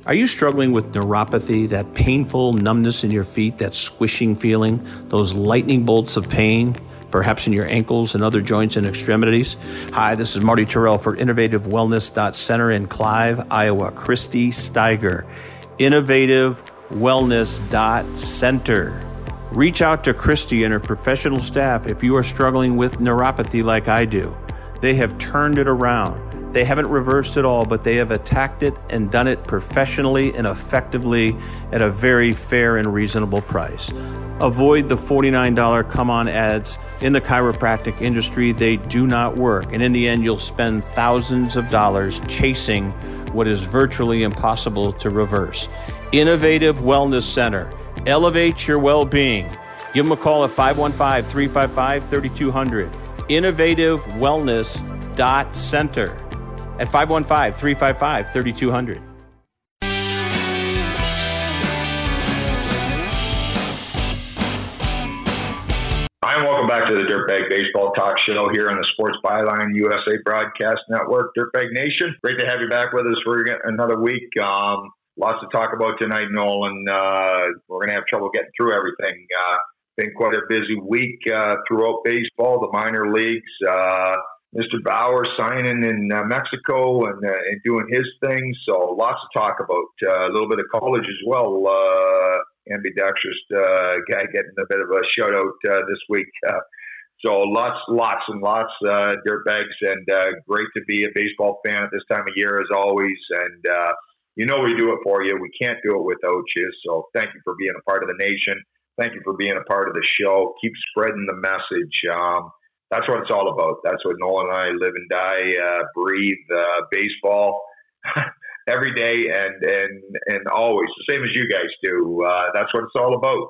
Are you struggling with neuropathy, that painful numbness in your feet, that squishing feeling, those lightning bolts of pain, perhaps in your ankles and other joints and extremities? Hi, this is Marty Terrell for InnovativeWellness.Center in Clive, Iowa. Christy Steiger, InnovativeWellness.Center. Reach out to Christy and her professional staff if you are struggling with neuropathy like I do. They have turned it around. They haven't reversed it all, but they have attacked it and done it professionally and effectively at a very fair and reasonable price. Avoid the $49 come-on ads in the chiropractic industry. They do not work. And in the end, you'll spend thousands of dollars chasing what is virtually impossible to reverse. Innovative Wellness Center. Elevate your well-being. Give them a call at 515-355-3200. InnovativeWellness.Center at 515-355-3200. Hi, and welcome back to the Dirtbag Baseball Talk Show here on the Sports Byline USA Broadcast Network. Dirtbag Nation, great to have you back with us for another week. Lots to talk about tonight, Nolan. We're going to have trouble getting through everything. Been quite a busy week throughout baseball, the minor leagues. Mr. Bauer signing in Mexico and doing his thing. So lots to talk about. A little bit of college as well. Ambidextrous guy getting a bit of a shout out this week. So lots and lots dirtbags, and great to be a baseball fan at this time of year as always. And we do it for you. We can't do it without you. So thank you for being a part of the nation. Thank you for being a part of the show. Keep spreading the message. That's what it's all about. That's what Nolan and I live and die, breathe baseball every day and always, the same as you guys do. That's what it's all about.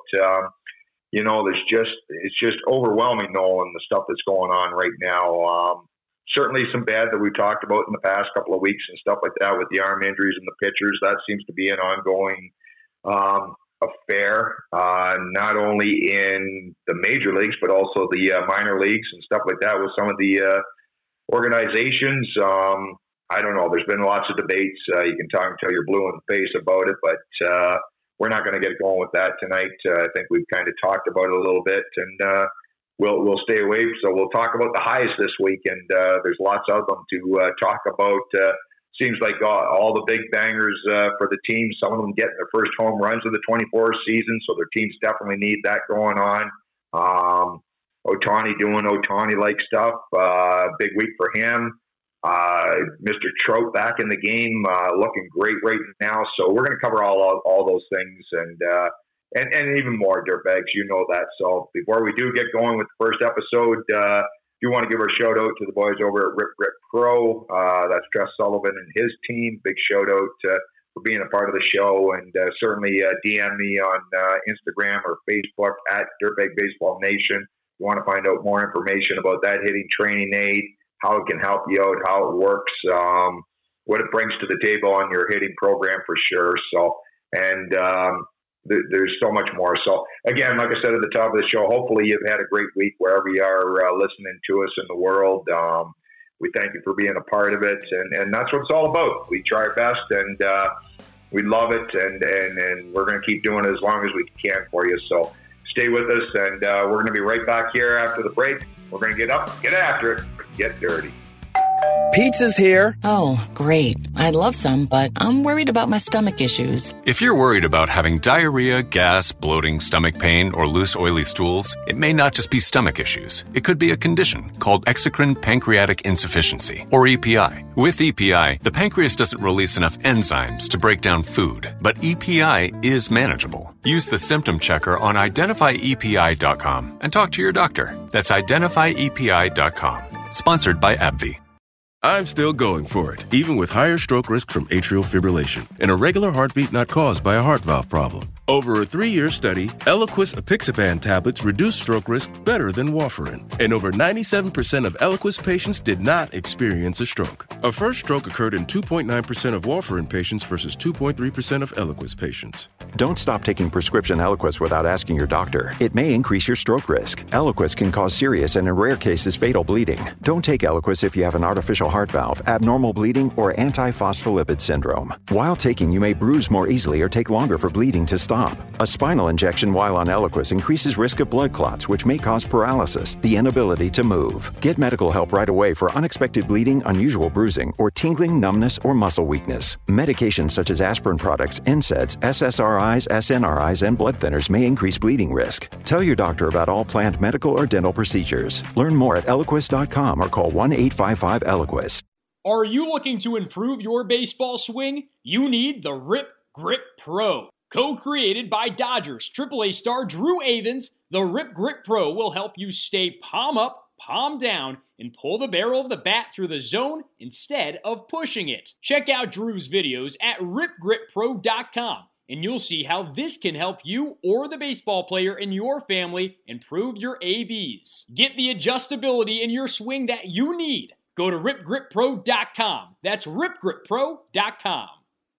It's just overwhelming, Nolan, the stuff that's going on right now. Certainly some bad that we've talked about in the past couple of weeks and stuff like that with the arm injuries and the pitchers. That seems to be an ongoing affair, not only in the major leagues, but also the minor leagues and stuff like that with some of the organizations. I don't know. There's been lots of debates. You can talk until you're blue in the face about it, but we're not going to get going with that tonight. I think we've kind of talked about it a little bit, and we'll stay away. So we'll talk about the highs this week, and there's lots of them to talk about. Seems like all the big bangers for the team, some of them getting their first home runs of the 24 season, so their teams definitely need that going on. Ohtani doing Ohtani-like stuff. Big week for him. Mr. Trout back in the game, looking great right now. So we're going to cover all those things and even more, dirtbags. You know that. So before we do get going with the first episode, do want to give a shout out to the boys over at Rip Pro. That's Tress Sullivan and his team. Big shout out for being a part of the show, and certainly DM me on Instagram or Facebook at Dirtbag Baseball Nation. If you want to find out more information about that hitting training aid, how it can help you out, how it works, what it brings to the table on your hitting program for sure. So, and there's so much more. So again, like I said at the top of the show, hopefully you've had a great week wherever you are listening to us in the world. We thank you for being a part of it, and that's what it's all about. We try our best, and we love it, and we're going to keep doing it as long as we can for you. So stay with us, and we're going to be right back here after the break. We're going to get up, get after it, get dirty. Pizza's here. Oh, great. I'd love some, but I'm worried about my stomach issues. If you're worried about having diarrhea, gas, bloating, stomach pain, or loose, oily stools, it may not just be stomach issues. It could be a condition called exocrine pancreatic insufficiency, or EPI. With EPI, the pancreas doesn't release enough enzymes to break down food, but EPI is manageable. Use the symptom checker on identifyepi.com and talk to your doctor. That's identifyepi.com. Sponsored by AbbVie. I'm still going for it, even with higher stroke risk from atrial fibrillation, an irregular heartbeat not caused by a heart valve problem. Over a 3-year study, Eliquis apixaban tablets reduced stroke risk better than warfarin, and over 97% of Eliquis patients did not experience a stroke. A first stroke occurred in 2.9% of warfarin patients versus 2.3% of Eliquis patients. Don't stop taking prescription Eliquis without asking your doctor. It may increase your stroke risk. Eliquis can cause serious and, in rare cases, fatal bleeding. Don't take Eliquis if you have an artificial heart heart valve, abnormal bleeding, or anti-phospholipid syndrome. While taking, you may bruise more easily or take longer for bleeding to stop. A spinal injection while on Eliquis increases risk of blood clots, which may cause paralysis, the inability to move. Get medical help right away for unexpected bleeding, unusual bruising, or tingling, numbness, or muscle weakness. Medications such as aspirin products, NSAIDs, SSRIs, SNRIs, and blood thinners may increase bleeding risk. Tell your doctor about all planned medical or dental procedures. Learn more at Eliquis.com or call 1-855-ELIQUIS. Are you looking to improve your baseball swing? You need the Rip Grip Pro. Co-created by Dodgers AAA star Drew Avans, the Rip Grip Pro will help you stay palm up, palm down, and pull the barrel of the bat through the zone instead of pushing it. Check out Drew's videos at ripgrippro.com, and you'll see how this can help you or the baseball player in your family improve your ABs. Get the adjustability in your swing that you need. Go to ripgrippro.com. That's ripgrippro.com.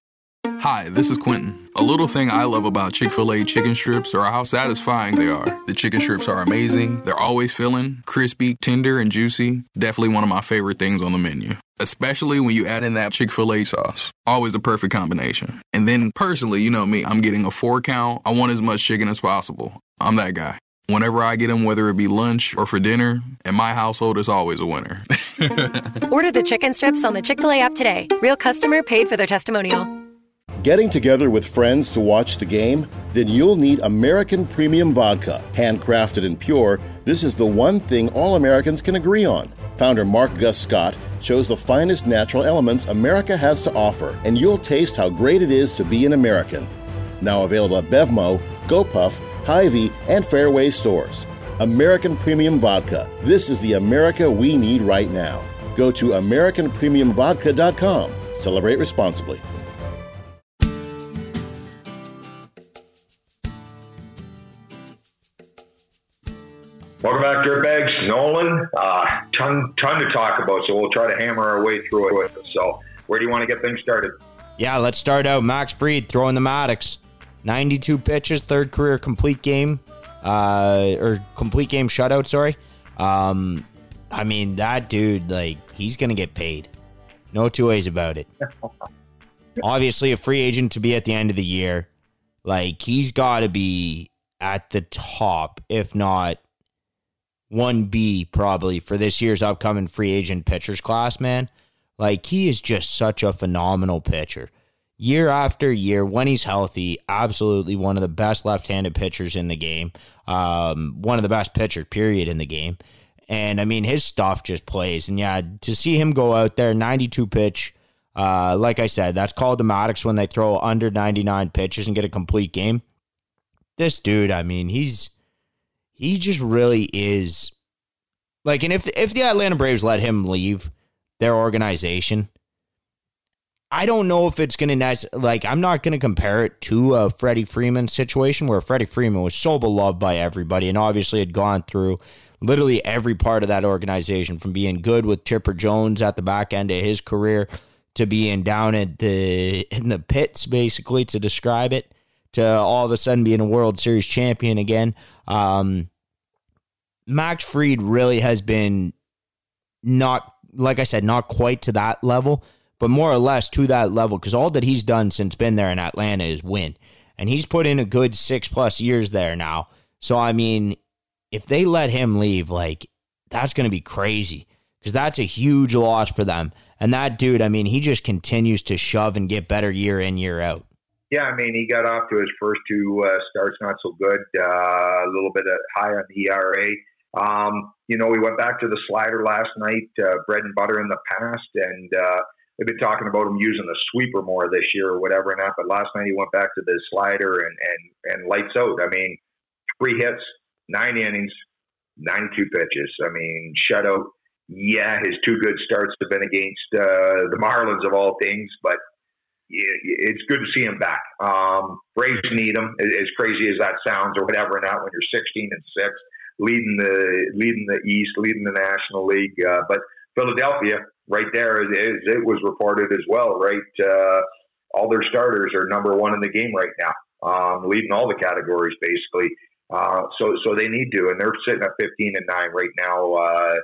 Hi, this is Quentin. A little thing I love about Chick-fil-A chicken strips are how satisfying they are. The chicken strips are amazing. They're always filling, crispy, tender, and juicy. Definitely one of my favorite things on the menu. Especially when you add in that Chick-fil-A sauce. Always the perfect combination. And then personally, you know me, I'm getting a 4 count. I want as much chicken as possible. I'm that guy. Whenever I get them, whether it be lunch or for dinner, in my household, it's always a winner. Order the chicken strips on the Chick-fil-A app today. Real customer paid for their testimonial. Getting together with friends to watch the game? Then you'll need American Premium Vodka. Handcrafted and pure, this is the one thing all Americans can agree on. Founder Mark Gus Scott chose the finest natural elements America has to offer, and you'll taste how great it is to be an American. Now available at Bevmo, GoPuff, Hy-Vee, and Fairway stores. American Premium Vodka. This is the America we need right now. Go to AmericanPremiumVodka.com. Celebrate responsibly. Welcome back, Dirtbags. Nolan, ton to talk about, so we'll try to hammer our way through it. So where do you want to get things started? Yeah, let's start out. Max Fried throwing the Maddox. 92 pitches, third career complete game, or complete game shutout, sorry. I mean, that dude, like, he's going to get paid. No two ways about it. Obviously, a free agent to be at the end of the year. Like, he's got to be at the top, if not 1B probably, for this year's upcoming free agent pitchers class, man. Like, he is just such a phenomenal pitcher. Year after year, when he's healthy, absolutely one of the best left-handed pitchers in the game. One of the best pitchers, period, in the game. And, I mean, his stuff just plays. And, yeah, to see him go out there, 92 pitch, like I said, that's called the Maddox when they throw under 99 pitches and get a complete game. This dude, I mean, he just really is. Like, and if the Atlanta Braves let him leave their organization, I don't know if it's going to, like, I'm not going to compare it to a Freddie Freeman situation where Freddie Freeman was so beloved by everybody and obviously had gone through literally every part of that organization, from being good with Chipper Jones at the back end of his career to being down in the pits, basically, to describe it, to all of a sudden being a World Series champion again. Max Fried really has been not, like I said, not quite to that level, but more or less to that level, because all that he's done since been there in Atlanta is win. And he's put in a good 6+ years there now. So, I mean, if they let him leave, like, that's going to be crazy, because that's a huge loss for them. And that dude, I mean, he just continues to shove and get better year in, year out. Yeah, I mean, he got off to his first 2 starts not so good, a little bit high on the ERA. We went back to the slider last night, bread and butter in the past, and they've been talking about him using the sweeper more this year or whatever and that, but last night he went back to the slider and lights out. I mean, 3 hits, 9 innings, 92 pitches. I mean, shutout. Yeah, his 2 good starts have been against the Marlins of all things, but it's good to see him back. Braves need him, as crazy as that sounds or whatever, and that when you're 16-6, leading the East, leading the National League. But Philadelphia, right there, as it was reported as well, right? All their starters are number 1 in the game right now, leading all the categories basically. So they need to, and they're sitting at 15-9 right now.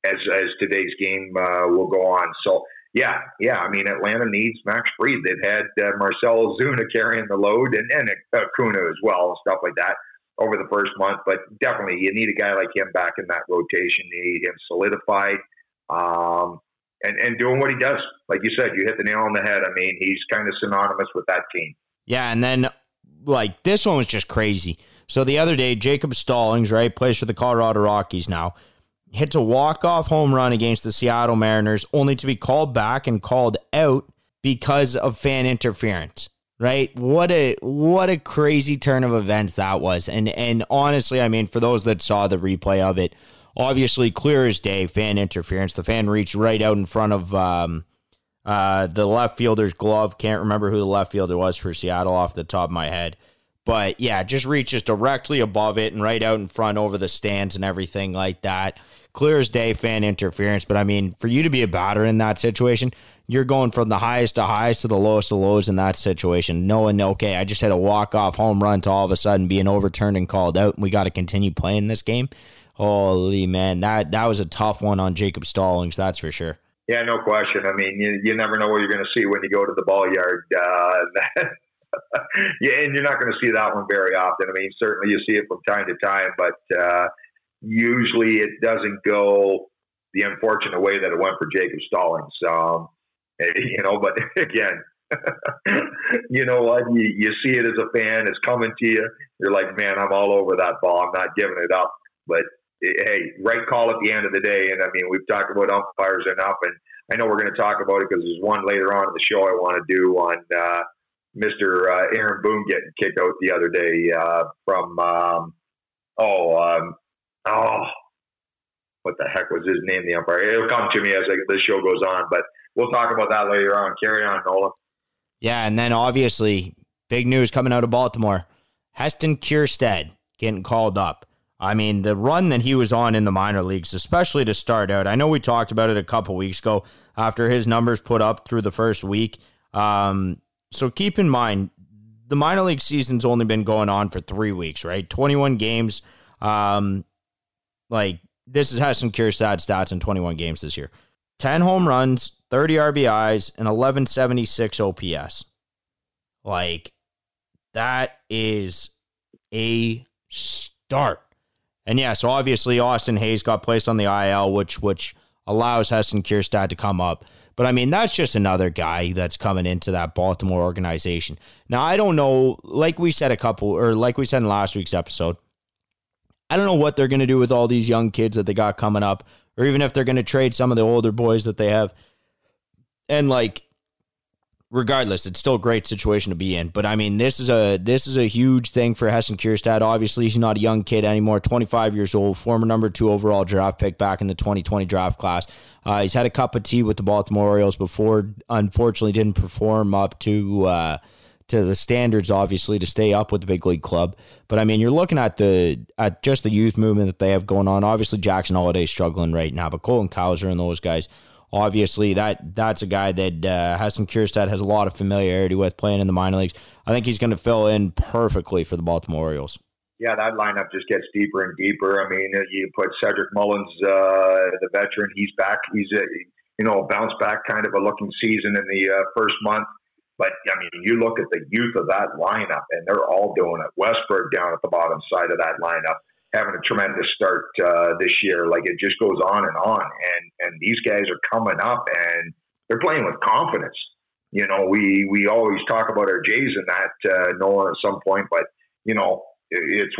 as today's game will go on. So, yeah. I mean, Atlanta needs Max Fried. They've had Marcell Ozuna carrying the load and Acuna as well and stuff like that over the first month. But definitely, you need a guy like him back in that rotation. You need him solidified and doing what he does. Like you said, you hit the nail on the head. I mean, he's kind of synonymous with that team. Yeah, and then, like, this one was just crazy. So the other day, Jacob Stallings, right, plays for the Colorado Rockies now, hits a walk-off home run against the Seattle Mariners, only to be called back and called out because of fan interference, right? What a crazy turn of events that was. And honestly, I mean, for those that saw the replay of it, obviously clear as day, fan interference. The fan reached right out in front of the left fielder's glove. Can't remember who the left fielder was for Seattle off the top of my head. But yeah, just reaches directly above it and right out in front over the stands and everything like that. Clear as day, fan interference. But I mean, for you to be a batter in that situation, you're going from the highest to highs to the lowest of lows in that situation, knowing, okay, I just had a walk-off home run to all of a sudden being overturned and called out, and we got to continue playing this game. Holy man, that was a tough one on Jacob Stallings, that's for sure. Yeah, no question. I mean, you never know what you're going to see when you go to the ball yard. Yeah, and you're not going to see that one very often. I mean, certainly you see it from time to time, but usually it doesn't go the unfortunate way that it went for Jacob Stallings. But again, you know what? You see it as a fan. It's coming to you. You're like, man, I'm all over that ball. I'm not giving it up. But hey, right call at the end of the day. And I mean, we've talked about umpires enough, and I know we're going to talk about it because there's one later on in the show I want to do on Mr. Aaron Boone getting kicked out the other day from what the heck was his name, the umpire? It'll come to me as the show goes on, but we'll talk about that later on. Carry on, Nolan. Yeah, and then obviously, big news coming out of Baltimore. Heston Kjerstad getting called up. I mean, the run that he was on in the minor leagues, especially to start out, I know we talked about it a couple weeks ago after his numbers put up through the first week. So keep in mind, the minor league season's only been going on for 3 weeks, right? 21 games. This is Heston Kjerstad's stats in 21 games this year. 10 home runs, 30 RBIs, and 1176 OPS. That is a start. And yeah, so obviously Austin Hayes got placed on the IL, which allows Heston Kjerstad to come up. But I mean, that's just another guy that's coming into that Baltimore organization. Now, I don't know, like we said in last week's episode, I don't know what they're going to do with all these young kids that they got coming up, or even if they're going to trade some of the older boys that they have. And regardless, it's still a great situation to be in. But I mean, this is a huge thing for Heston Kjerstad. Obviously, he's not a young kid anymore, 25 years old, former number 2 overall draft pick back in the 2020 draft class. He's had a cup of tea with the Baltimore Orioles before, unfortunately didn't perform up to the standards, obviously, to stay up with the big league club. But I mean, you're looking at just the youth movement that they have going on. Obviously, Jackson Holliday's struggling right now, but Colton Cowser and those guys, obviously, that's a guy that Heston Kjerstad has a lot of familiarity with playing in the minor leagues. I think he's going to fill in perfectly for the Baltimore Orioles. Yeah, that lineup just gets deeper and deeper. I mean, you put Cedric Mullins, the veteran, he's back. He's a bounce back kind of a looking season in the first month. But, I mean, you look at the youth of that lineup, and they're all doing it. Westberg down at the bottom side of that lineup, having a tremendous start this year. It just goes on. And these guys are coming up, and they're playing with confidence. You know, we always talk about our Jays in that, Nolan, at some point, but, it's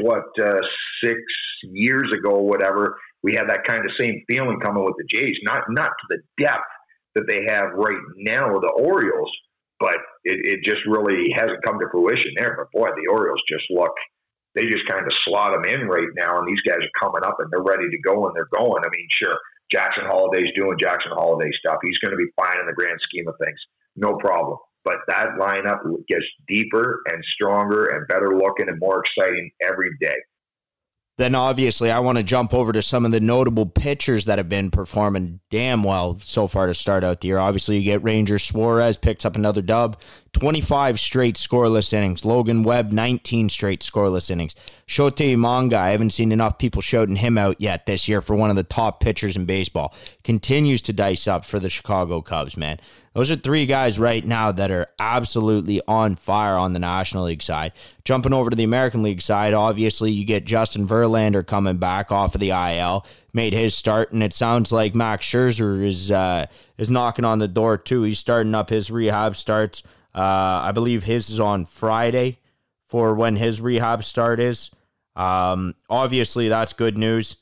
6 years ago, whatever, we had that kind of same feeling coming with the Jays, not to the depth that they have right now with the Orioles, but it just really hasn't come to fruition there. But boy, the Orioles they just kind of slot them in right now, and these guys are coming up and they're ready to go, and they're going. I mean, sure, Jackson Holliday's doing Jackson Holiday stuff. He's going to be fine in the grand scheme of things. No problem. But that lineup gets deeper and stronger and better looking and more exciting every day. Then obviously I want to jump over to some of the notable pitchers that have been performing damn well so far to start out the year. Obviously you get Rangers Suarez picks up another dub, 25 straight scoreless innings. Logan Webb, 19 straight scoreless innings. Shota Imanga, I haven't seen enough people shouting him out yet this year for one of the top pitchers in baseball. Continues to dice up for the Chicago Cubs, man. Those are three guys right now that are absolutely on fire on the National League side. Jumping over to the American League side, obviously you get Justin Verlander coming back off of the IL, made his start, and it sounds like Max Scherzer is knocking on the door too. He's starting up his rehab starts. I believe his is on Friday for when his rehab start is. Obviously that's good news.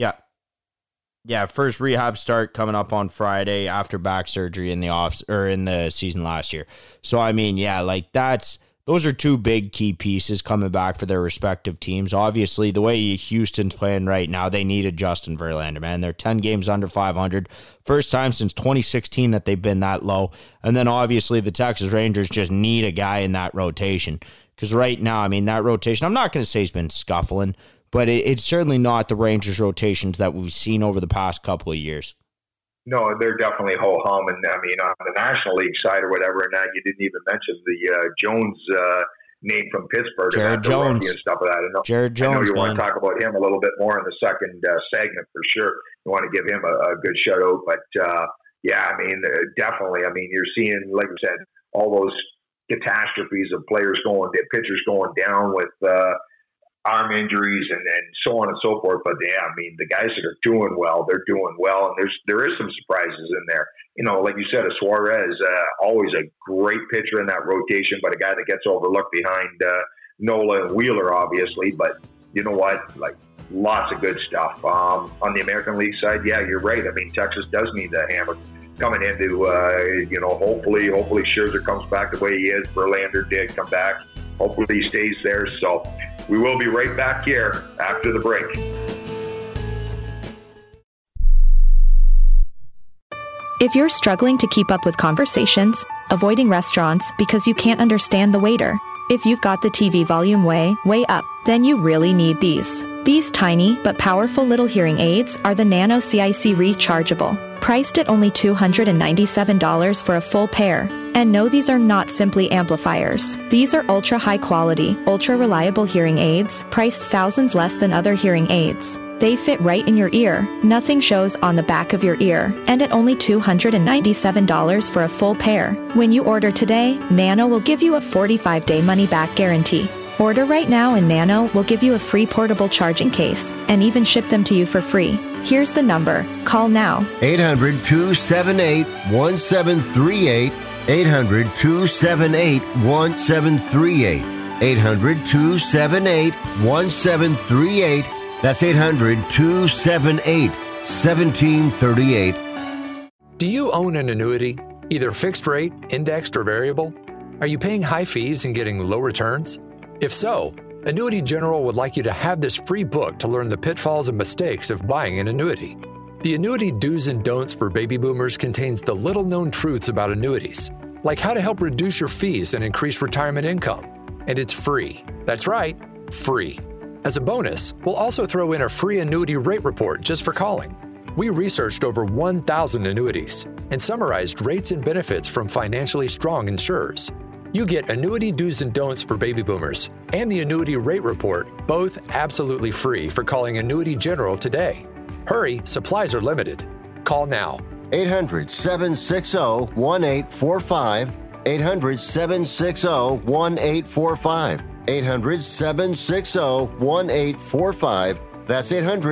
Yeah, first rehab start coming up on Friday after back surgery in the season last year. So I mean, yeah, like those are two big key pieces coming back for their respective teams. Obviously, the way Houston's playing right now, they needed Justin Verlander, man. They're 10 games under 500. First time since 2016 that they've been that low. And then obviously the Texas Rangers just need a guy in that rotation. Because right now, I mean, that rotation, I'm not going to say he's been scuffling, but it's certainly not the Rangers rotations that we've seen over the past couple of years. No, they're definitely ho-hum. And I mean, on the National League side or whatever, and that you didn't even mention the Jones name from Pittsburgh. Jared Jones. And stuff like that. Jared Jones, I know you man. want to talk about him a little bit more in the second segment for sure. You want to give him a good shout out. But yeah, I mean, definitely. I mean, you're seeing, like I said, all those catastrophes of pitchers going down with arm injuries and so on and so forth. But yeah, I mean, the guys that are doing well, they're doing well, and there is some surprises in there. You know, like you said, a Suarez, always a great pitcher in that rotation, but a guy that gets overlooked behind Nola and Wheeler, obviously. But you know what? Like, lots of good stuff. On the American League side, yeah, you're right. I mean, Texas does need that hammer coming into, hopefully Scherzer comes back the way he is. Verlander did come back. Hopefully he stays there. So we will be right back here after the break. If you're struggling to keep up with conversations, avoiding restaurants because you can't understand the waiter, if you've got the TV volume way up, then you really need these. These tiny but powerful little hearing aids are the Nano CIC Rechargeable, priced at only $297 for a full pair. And no, these are not simply amplifiers. These are ultra high quality, ultra reliable hearing aids, priced thousands less than other hearing aids. They fit right in your ear, nothing shows on the back of your ear, and at only $297 for a full pair. When you order today, Nano will give you a 45-day money-back guarantee. Order right now and Nano will give you a free portable charging case and even ship them to you for free. Here's the number. Call now. 800-278-1738. 800-278-1738. 800-278-1738. That's 800-278-1738. Do you own an annuity, either fixed rate, indexed, or variable? Are you paying high fees and getting low returns? If so, Annuity General would like you to have this free book to learn the pitfalls and mistakes of buying an annuity. The Annuity Do's and Don'ts for Baby Boomers contains the little-known truths about annuities, like how to help reduce your fees and increase retirement income. And it's free. That's right, free. As a bonus, we'll also throw in a free annuity rate report just for calling. We researched over 1,000 annuities and summarized rates and benefits from financially strong insurers. You get Annuity Do's and Don'ts for Baby Boomers and the Annuity Rate Report, both absolutely free for calling Annuity General today. Hurry, supplies are limited. Call now. 800-760-1845. 800-760-1845. 800-760-1845. That's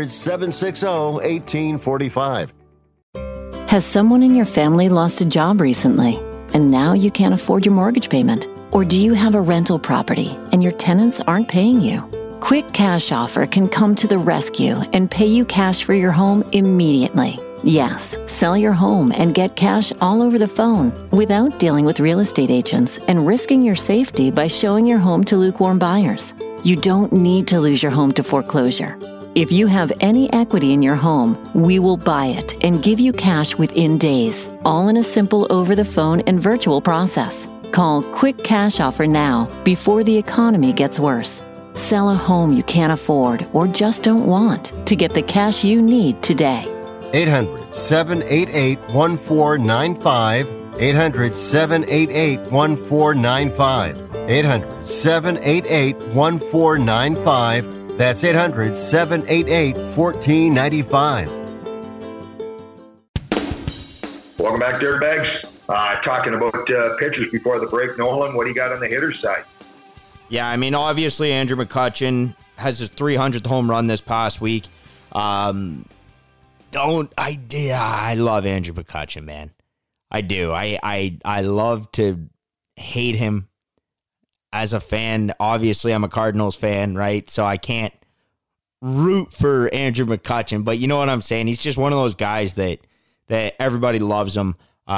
800-760-1845. Has someone in your family lost a job recently, and now you can't afford your mortgage payment? Or do you have a rental property and your tenants aren't paying you? Quick Cash Offer can come to the rescue and pay you cash for your home immediately. Yes, sell your home and get cash all over the phone without dealing with real estate agents and risking your safety by showing your home to lukewarm buyers. You don't need to lose your home to foreclosure. If you have any equity in your home, we will buy it and give you cash within days, all in a simple over-the-phone and virtual process. Call Quick Cash Offer now before the economy gets worse. Sell a home you can't afford or just don't want to get the cash you need today. 800-788-1495. 800-788-1495. 800-788-1495. That's 800-788-1495. Welcome back, Dirtbags. Talking about pitchers before the break. Nolan, what do you got on the hitter's side? Yeah, I mean, obviously Andrew McCutchen has his 300th home run this past week. I love Andrew McCutchen, man. I do. I love to hate him as a fan. Obviously, I'm a Cardinals fan, right? So I can't root for Andrew McCutchen, but you know what I'm saying? He's just one of those guys that everybody loves him.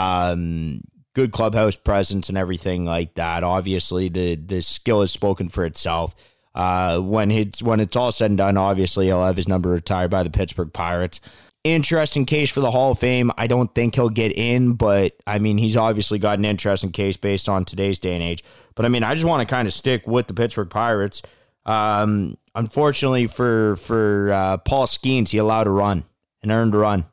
Good clubhouse presence and everything like that. Obviously, the skill is spoken for itself. When it's all said and done, obviously he'll have his number retired by the Pittsburgh Pirates. Interesting case for the Hall of Fame. I don't think he'll get in, but I mean, he's obviously got an interesting case based on today's day and age. But I mean, I just want to kind of stick with the Pittsburgh Pirates. Unfortunately for Paul Skeens, he allowed a run, an earned run.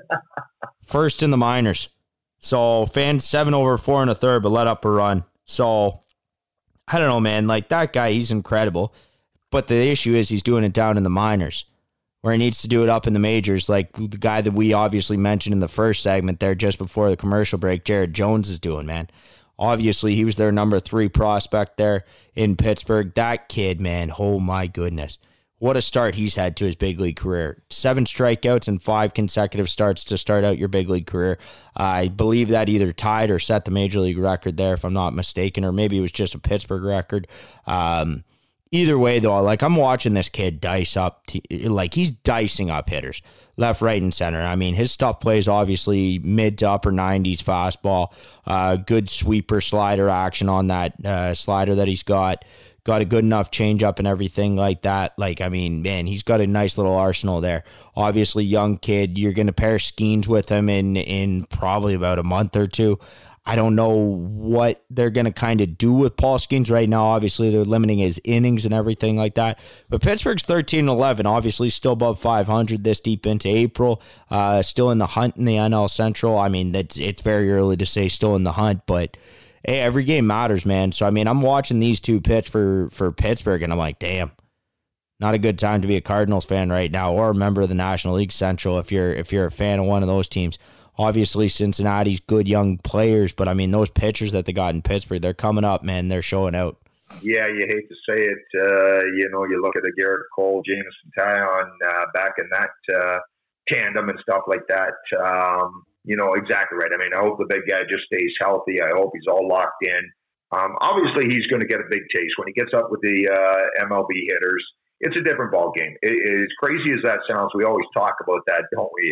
First in the minors. So fans 7 over 4 1/3, but let up a run. So I don't know, man. Like that guy, he's incredible. But the issue is he's doing it down in the minors, where he needs to do it up in the majors, like the guy that we obviously mentioned in the first segment there just before the commercial break, Jared Jones, is doing, man. Obviously, he was their number 3 prospect there in Pittsburgh. That kid, man, oh my goodness. What a start he's had to his big league career. 7 strikeouts and 5 consecutive starts to start out your big league career. I believe that either tied or set the major league record there, if I'm not mistaken, or maybe it was just a Pittsburgh record. Either way, though, like I'm watching this kid dice up, like he's dicing up hitters left, right, and center. I mean, his stuff plays obviously mid to upper 90s fastball, good sweeper slider action on that slider that he's got a good enough changeup and everything like that. Like, I mean, man, he's got a nice little arsenal there. Obviously, young kid. You're going to pair Skeens with him in probably about a month or two. I don't know what they're going to kind of do with Paul Skeens right now. Obviously, they're limiting his innings and everything like that. But Pittsburgh's 13-11, obviously still above 500 this deep into April. Still in the hunt in the NL Central. I mean, it's very early to say still in the hunt, but hey, every game matters, man. So, I mean, I'm watching these two pitch for Pittsburgh, and I'm like, damn, not a good time to be a Cardinals fan right now or a member of the National League Central if you're a fan of one of those teams. Obviously, Cincinnati's good young players, but, I mean, those pitchers that they got in Pittsburgh, they're coming up, man. They're showing out. Yeah, you hate to say it. You look at the Garrett Cole, Jameson Taillon back in that tandem and stuff like that. Exactly right. I mean, I hope the big guy just stays healthy. I hope he's all locked in. Obviously, he's going to get a big taste when he gets up with the MLB hitters. It's a different ball game. As crazy as that sounds, we always talk about that, don't we?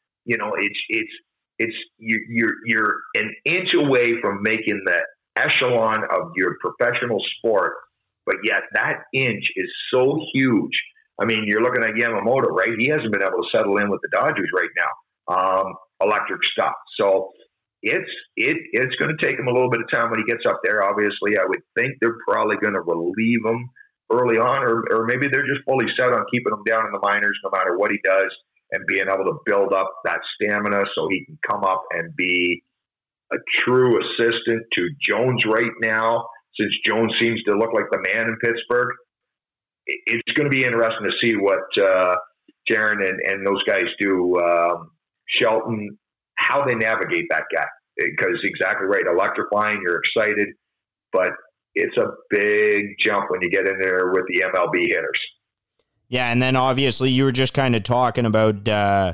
You're an inch away from making the echelon of your professional sport, but yet that inch is so huge. I mean, you're looking at Yamamoto, right? He hasn't been able to settle in with the Dodgers right now. Electric stuff. So it's going to take him a little bit of time when he gets up there. Obviously, I would think they're probably going to relieve him early on, or maybe they're just fully set on keeping him down in the minors no matter what he does and being able to build up that stamina so he can come up and be a true assistant to Jones right now, since Jones seems to look like the man in Pittsburgh. It's going to be interesting to see what Jaron and those guys do. Shelton, how they navigate that guy, because exactly right, electrifying, you're excited, but it's a big jump when you get in there with the MLB hitters. Yeah, and then obviously you were just kind of talking about the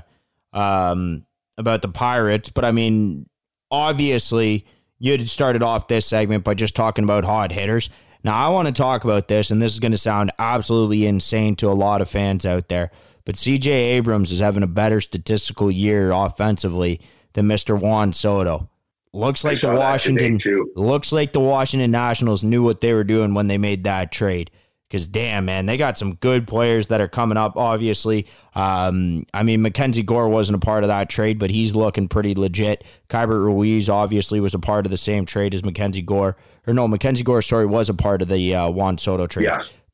Pirates, but I mean, obviously you had started off this segment by just talking about hot hitters. Now I want to talk about this, and this is going to sound absolutely insane to a lot of fans out there, but C.J. Abrams is having a better statistical year offensively than Mr. Juan Soto. Looks like the Washington Nationals knew what they were doing when they made that trade. Because, damn, man, they got some good players that are coming up, obviously. I mean, Mackenzie Gore wasn't a part of that trade, but he's looking pretty legit. Keibert Ruiz, obviously, was a part of the same trade as Mackenzie Gore. Or no, Mackenzie Gore, was a part of the Juan Soto trade. Yeah.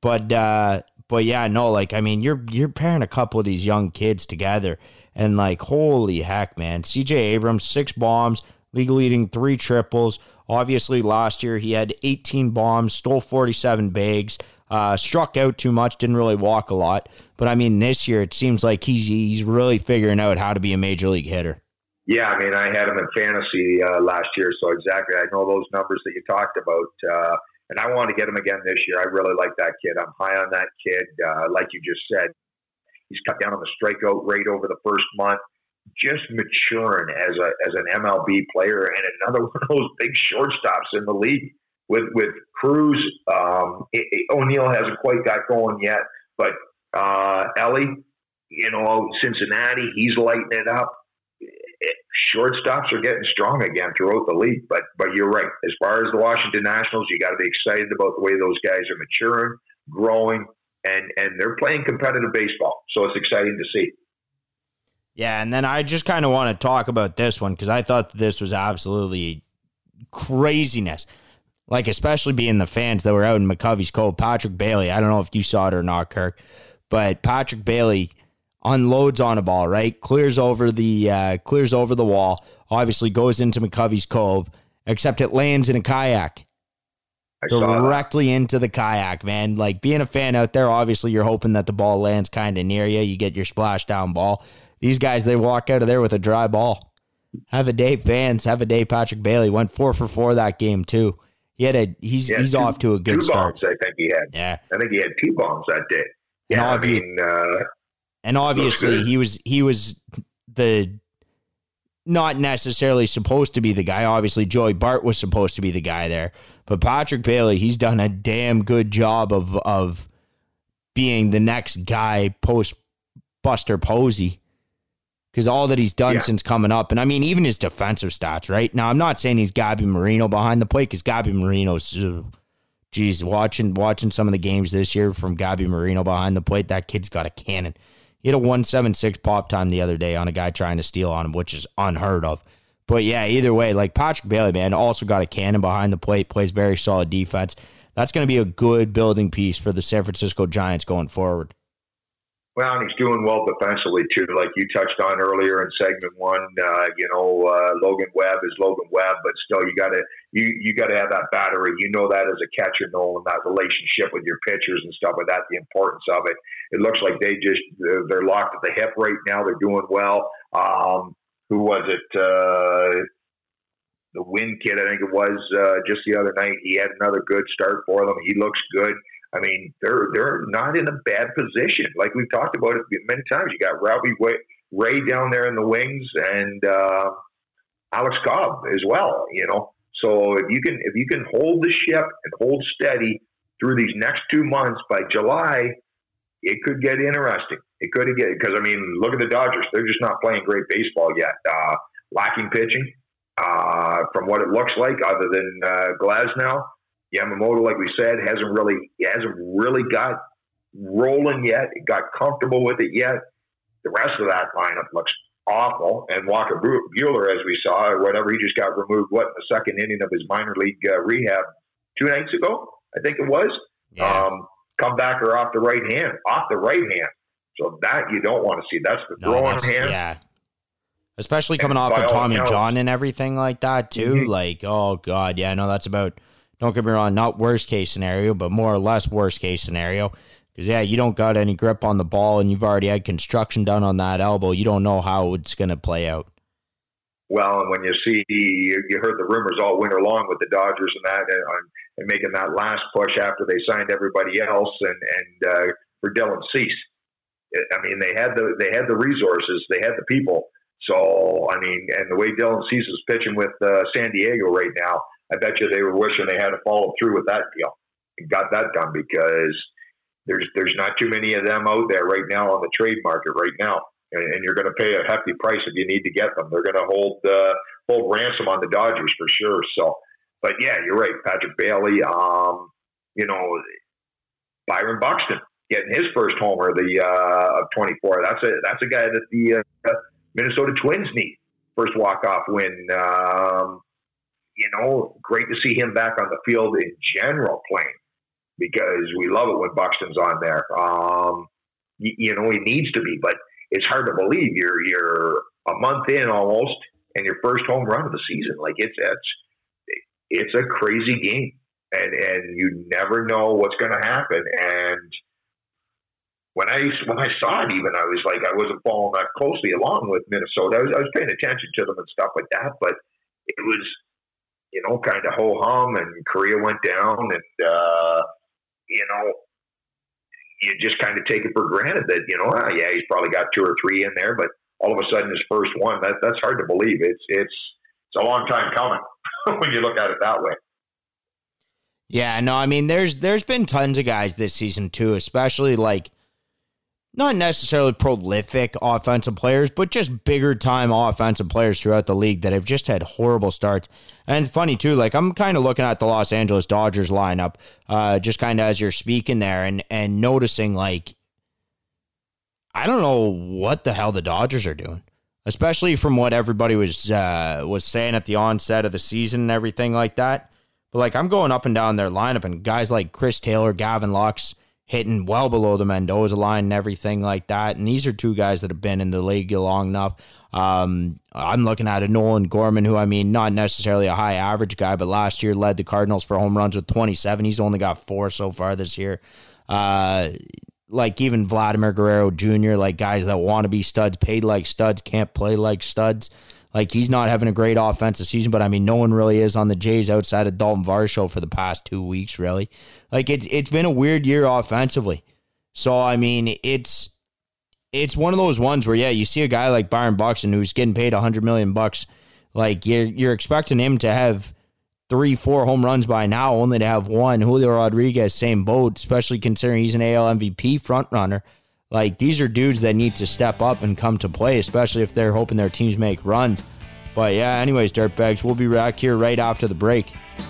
But yeah, no, like, I mean, you're pairing a couple of these young kids together, and like, holy heck, man. CJ Abrams, 6 bombs, league leading 3 triples. Obviously, last year he had 18 bombs, stole 47 bags, struck out too much, didn't really walk a lot. But I mean, this year it seems like he's really figuring out how to be a major league hitter. Yeah, I mean, I had him in fantasy last year, so exactly. I know those numbers that you talked about, and I want to get him again this year. I really like that kid. I'm high on that kid. Like you just said, he's cut down on the strikeout rate over the first month, just maturing as an MLB player and another one of those big shortstops in the league. With Cruz, O'Neill hasn't quite got going yet, but Ellie, Cincinnati, he's lighting it up. Shortstops are getting strong again throughout the league, but you're right. As far as the Washington Nationals, you got to be excited about the way those guys are maturing, growing, and they're playing competitive baseball. So it's exciting to see. Yeah, and then I just kind of want to talk about this one because I thought this was absolutely craziness. Like, especially being the fans that were out in McCovey's Cove. Patrick Bailey, I don't know if you saw it or not, Kirk, but Patrick Bailey unloads on a ball, right? Clears over the wall, obviously goes into McCovey's Cove, except it lands in a kayak. Directly into the kayak, man. Like, being a fan out there, obviously you're hoping that the ball lands kind of near you. You get your splashdown ball. These guys, they walk out of there with a dry ball. Have a day, fans. Have a day. Patrick Bailey went 4 for 4 that game, too. He's off to a good start. Bombs, I think he had. Yeah. I think he had 2 bombs that day. Yeah, and obviously he was the not necessarily supposed to be the guy. Obviously, Joey Bart was supposed to be the guy there. But Patrick Bailey, he's done a damn good job of being the next guy post Buster Posey. Because all that he's done since coming up, and I mean, even his defensive stats, right? Now, I'm not saying he's Gabby Marino behind the plate, because Gabby Marino's, watching some of the games this year from Gabby Marino behind the plate, that kid's got a cannon. He had a 1.76 pop time the other day on a guy trying to steal on him, which is unheard of. But yeah, either way, like Patrick Bailey, man, also got a cannon behind the plate, plays very solid defense. That's going to be a good building piece for the San Francisco Giants going forward. Well, and he's doing well defensively too, like you touched on earlier in segment 1. Logan Webb is Logan Webb, but still, you got to have that battery. You know that as a catcher, knowing that relationship with your pitchers and stuff like that, the importance of it. It looks like they're locked at the hip right now. They're doing well. Who was it? The Wynn kid, I think it was, just the other night. He had another good start for them. He looks good. I mean, they're not in a bad position. Like we've talked about it many times. You got Robbie Ray down there in the wings, and Alex Cobb as well. So if you can hold the ship and hold steady through these next 2 months, by July, it could get interesting. It could get, because I mean, look at the Dodgers. They're just not playing great baseball yet. Lacking pitching from what it looks like, other than Glasnow. Yamamoto, like we said, hasn't really got rolling yet. It got comfortable with it yet. The rest of that lineup looks awful. And Walker Buehler, as we saw, or whatever, he just got removed, in the second inning of his minor league rehab 2 nights ago, I think it was. Yeah. Comebacker off the right hand. So that you don't want to see. That's the throwing hand. Yeah. Especially coming off of Tommy John and everything like that, too. Mm-hmm. Like, oh, God, yeah, no, that's about... Don't get me wrong, not worst case scenario, but more or less worst case scenario. Because, yeah, you don't got any grip on the ball, and you've already had construction done on that elbow. You don't know how it's going to play out. Well, and when you see, you heard the rumors all winter long with the Dodgers and that, and making that last push after they signed everybody else, and for Dylan Cease. I mean, they had the resources, they had the people. So, I mean, and the way Dylan Cease is pitching with San Diego right now, I bet you they were wishing they had to follow through with that deal and got that done, because there's not too many of them out there right now on the trade market right now, and you're going to pay a hefty price if you need to get them. They're going to hold ransom on the Dodgers for sure. So, but yeah, you're right, Patrick Bailey. Byron Buxton getting his first homer of 24. That's a guy that the Minnesota Twins need. First walk-off win. Great to see him back on the field in general playing. because we love it when Buxton's on there. You know, he needs to be, but it's hard to believe you're a month in almost and your first home run of the season. Like it's a crazy game, and you never know what's going to happen. And when I saw it, even I was like, I wasn't following that closely along with Minnesota. I was paying attention to them and stuff like that, but it was, you know, kind of ho hum, and Korea went down, and you know, you just kind of take it for granted that, you know, yeah, he's probably got 2 or 3 in there, but all of a sudden his first one, that's hard to believe. It's a long time coming when you look at it that way. Yeah, no, I mean, there's been tons of guys this season too, especially like not necessarily prolific offensive players, but just bigger time offensive players throughout the league that have just had horrible starts. And it's funny too, like I'm kind of looking at the Los Angeles Dodgers lineup, just kind of as you're speaking there, and noticing, like, I don't know what the hell the Dodgers are doing, especially from what everybody was saying at the onset of the season and everything like that. But like, I'm going up and down their lineup, and guys like Chris Taylor, Gavin Lux, hitting well below the Mendoza line and everything like that. And these are 2 guys that have been in the league long enough. I'm looking at a Nolan Gorman, who, I mean, not necessarily a high average guy, but last year led the Cardinals for home runs with 27. He's only got 4 so far this year. Like even Vladimir Guerrero Jr., like guys that want to be studs, paid like studs, can't play like studs. Like, he's not having a great offensive season, but I mean, no one really is on the Jays outside of Dalton Varsho for the past 2 weeks, really. Like, it's been a weird year offensively. So, I mean, it's one of those ones where, yeah, you see a guy like Byron Buxton who's getting paid $100 million. Like, you're expecting him to have 3-4 home runs by now, only to have 1. Julio Rodriguez, same boat, especially considering he's an AL MVP frontrunner. Like, these are dudes that need to step up and come to play, especially if they're hoping their teams make runs. But yeah, anyways, Dirtbags, we'll be back here right after the break.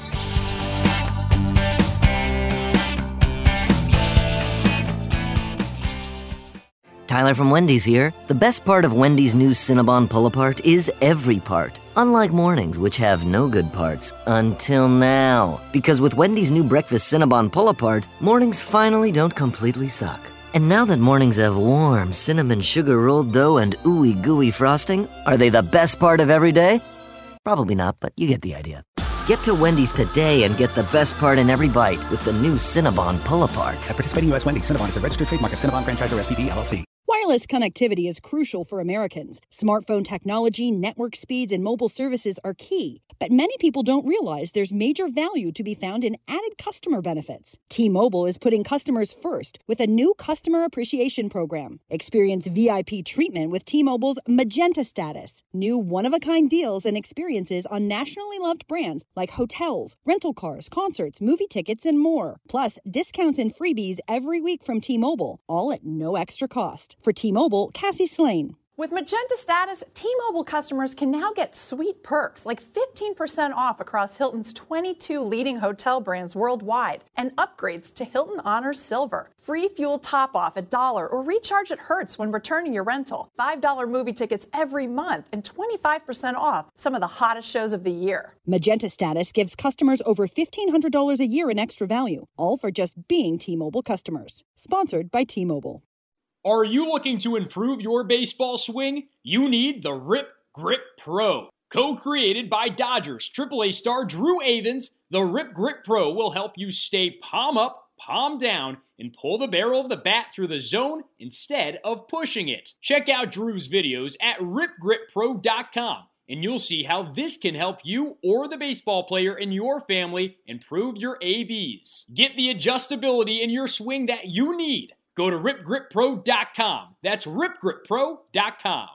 Tyler from Wendy's here. The best part of Wendy's new Cinnabon Pull-Apart is every part. Unlike mornings, which have no good parts, until now. Because with Wendy's new breakfast Cinnabon Pull-Apart, mornings finally don't completely suck. And now that mornings have warm cinnamon sugar rolled dough and ooey gooey frosting, are they the best part of every day? Probably not, but you get the idea. Get to Wendy's today and get the best part in every bite with the new Cinnabon Pull-Apart. At participating U.S. Wendy's, Cinnabon is a registered trademark of Cinnabon Franchisor SPV LLC. Wireless connectivity is crucial for Americans. Smartphone technology, network speeds, and mobile services are key. But many people don't realize there's major value to be found in added customer benefits. T-Mobile is putting customers first with a new customer appreciation program. Experience VIP treatment with T-Mobile's Magenta Status. New one-of-a-kind deals and experiences on nationally loved brands like hotels, rental cars, concerts, movie tickets, and more. Plus, discounts and freebies every week from T-Mobile, all at no extra cost. For T-Mobile, Cassie Slane. With Magenta Status, T-Mobile customers can now get sweet perks like 15% off across Hilton's 22 leading hotel brands worldwide and upgrades to Hilton Honors Silver. Free fuel top-off $1 or recharge at Hertz when returning your rental. $5 movie tickets every month and 25% off some of the hottest shows of the year. Magenta Status gives customers over $1,500 a year in extra value, all for just being T-Mobile customers. Sponsored by T-Mobile. Are you looking to improve your baseball swing? You need the Rip Grip Pro. Co-created by Dodgers AAA star Drew Avans, the Rip Grip Pro will help you stay palm up, palm down, and pull the barrel of the bat through the zone instead of pushing it. Check out Drew's videos at ripgrippro.com, and you'll see how this can help you or the baseball player in your family improve your ABs. Get the adjustability in your swing that you need. Go to ripgrippro.com. That's ripgrippro.com.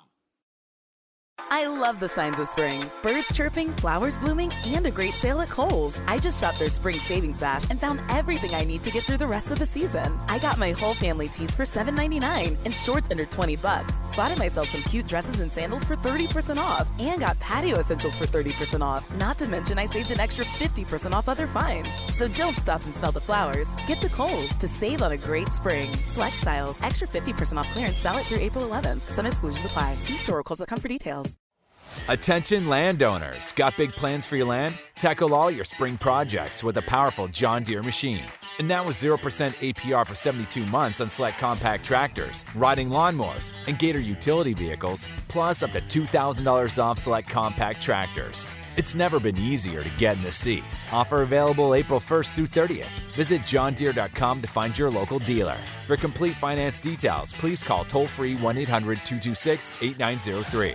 I love the signs of spring. Birds chirping, flowers blooming, and a great sale at Kohl's. I just shopped their spring savings bash and found everything I need to get through the rest of the season. I got my whole family tees for $7.99 and shorts under $20. Spotted myself some cute dresses and sandals for 30% off and got patio essentials for 30% off. Not to mention I saved an extra 50% off other finds. So don't stop and smell the flowers. Get to Kohl's to save on a great spring. Select styles, extra 50% off clearance valid through April 11th. Some exclusions apply. See store or Kohl's.com for details. Attention landowners. Got big plans for your land? Tackle all your spring projects with a powerful John Deere machine. And now with 0% APR for 72 months on select compact tractors, riding lawnmowers, and Gator utility vehicles, plus up to $2,000 off select compact tractors. It's never been easier to get in the sea. Offer available April 1st through 30th. Visit johndeere.com to find your local dealer. For complete finance details, please call toll-free 1-800-226-8903.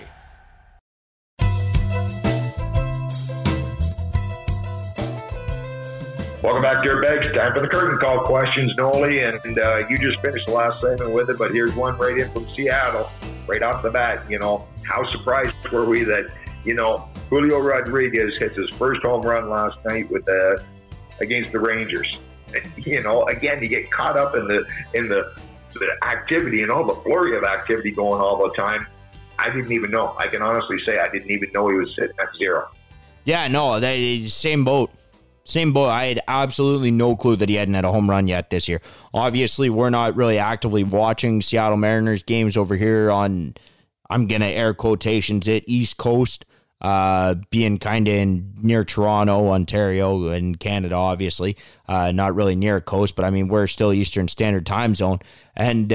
Welcome back, Dirtbags. Time for the curtain call questions, Noli, and you just finished the last segment with it, but here's one right in from Seattle, right off the bat. How surprised were we that, Julio Rodriguez hits his first home run last night with against the Rangers. And, again, you get caught up in the activity and all the flurry of activity going all the time. I didn't even know. I can honestly say I didn't even know he was sitting at 0. Yeah, no, same boat. Same boat. I had absolutely no clue that he hadn't had a home run yet this year. Obviously, we're not really actively watching Seattle Mariners games over here on, I'm going to air quotations, East Coast, being kind of near Toronto, Ontario, and Canada, obviously. Not really near a coast, but, we're still Eastern Standard Time Zone. And,